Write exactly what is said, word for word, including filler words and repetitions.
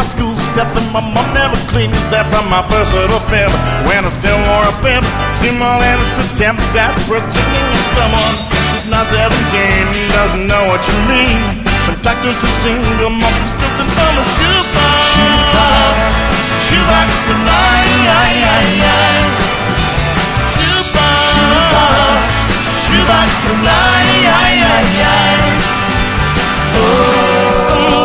my school step, and my mom never cleaned me that from my versatile bib. When I still wore a bib, seemed more than an attempt at pretending someone who's not seventeen doesn't know what you mean. The doctor's a single mom, she's stripping from a shoebox. Shoebox, shoebox of lies. Shoebox, shoebox, shoebox of lies.